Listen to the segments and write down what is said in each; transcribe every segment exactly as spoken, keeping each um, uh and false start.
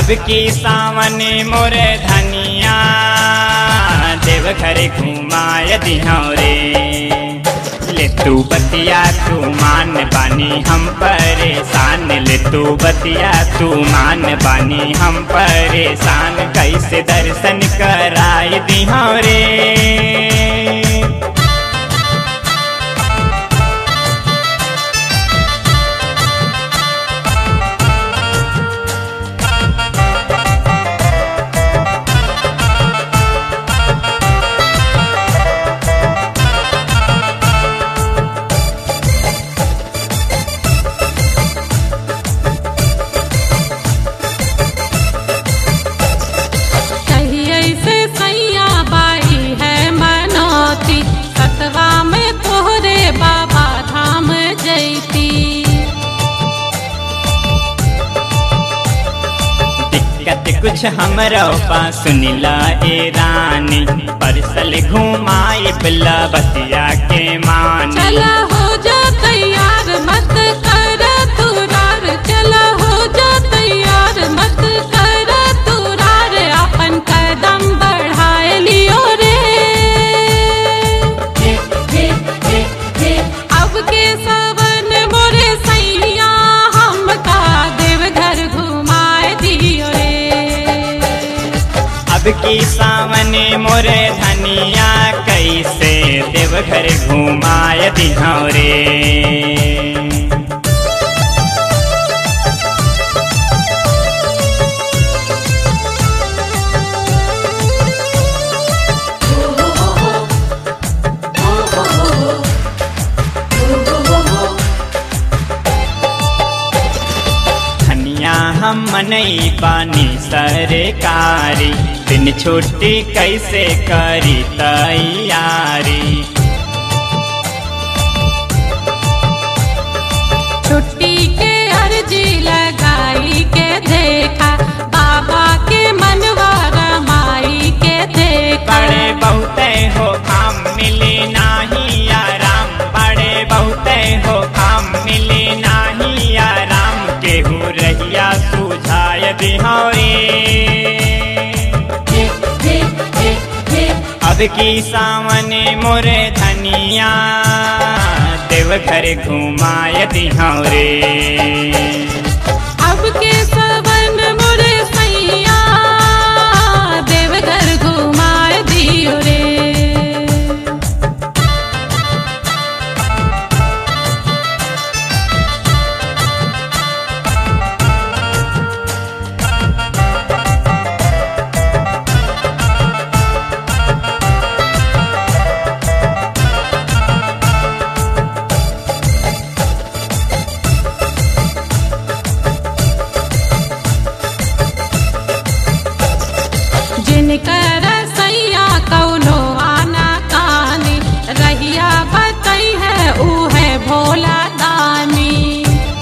अब की सावन मोरे धनिया देवघर घुमाय दिहाओ रे। ले तू बतिया तू मान बानी हम परेशान, ले तू बतिया तू मान बानी हम परेशान, कैसे दर्शन कराई दिहाओ रे। कुछ हमरा पास सुनिला ए रानी, परसल घुमाई बिल्ला बतिया के मान। चला हो जा तैयार मत कर तुरार, चला हो जा तैयार मत कर तुरार, अपन कदम बढ़ाए लियो रे। अब के सावन मोरे सैया हमका देवघर घुमाए दियो रे। अब की सावन मोरे धनिया कैसे देवघर घुमाय दिहाओ रे। हम मनई पानी सरकारी, दिन छुट्टी कैसे करी तैयारी। छुट्टी के अर्जी लगाई के देखा, बाबा के मनवा रमाई के देखा। बड़े बहुते हो काम मिले नाही आराम, बड़े बहुते हो काम मिले नाही आराम, केहू रहिया सुझाय दिहाओ रे। अब की सावन मोरे धनिया देवघर घुमाय दिहाओ रे। अब के सावन मोरे सैया देवघर घुमाए दियो रे। जिनकर सैया कौनो आना कानी, रहिया बतई है ऊ है भोला दानी।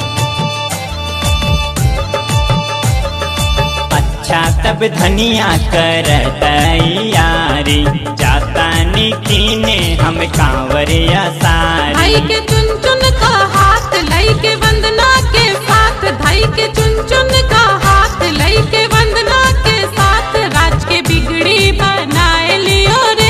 अच्छा तब धनिया कर तैयारी, जाता नीने हम कांवरिया सारी। भाई के चुन चुन का हाथ लई के वंदना के साथ, भाई के चुन चुन का हाथ लई के वंदना के साथ, राज के बिगड़ी बनाए लियो रे।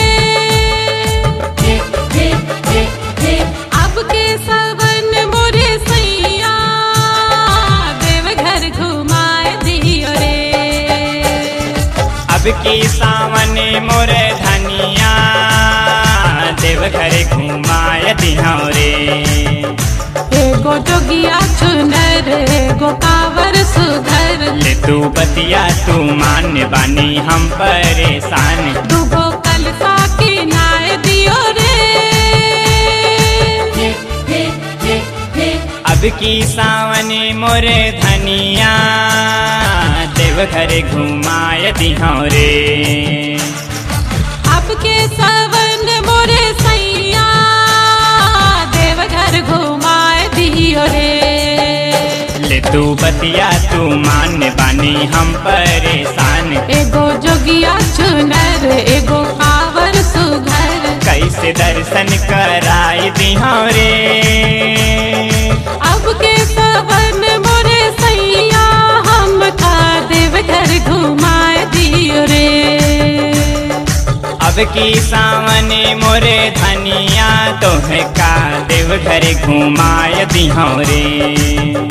अब के सावन मोरे सैया देवघर घुमाए दियो रे। अब की सावन मोरे धनिया देवघर घुमाय दिहाओ रे। एगो जोगिया चुनर एगो कावर सुधर, ले तू बतिया तू मान बानी हम परेशान, दुगो कलसा की नाय दियो रे। अब की सावन मोरे धनिया देवघर घुमाय दिहाओ रे। अब के सावन मोरे सैया देवघर घुमाए दियो रे। ले तू बतिया तू मान बानी हम परेशान, एगो जोगिया चुनर एगो कावर सुघर, कैसे दर्शन कराई दिहाओ रे। अब के सावन मोरे सैया हमका देव की सावने मोरे धनिया तोहे का देवघर घुमाय दिहौ रे।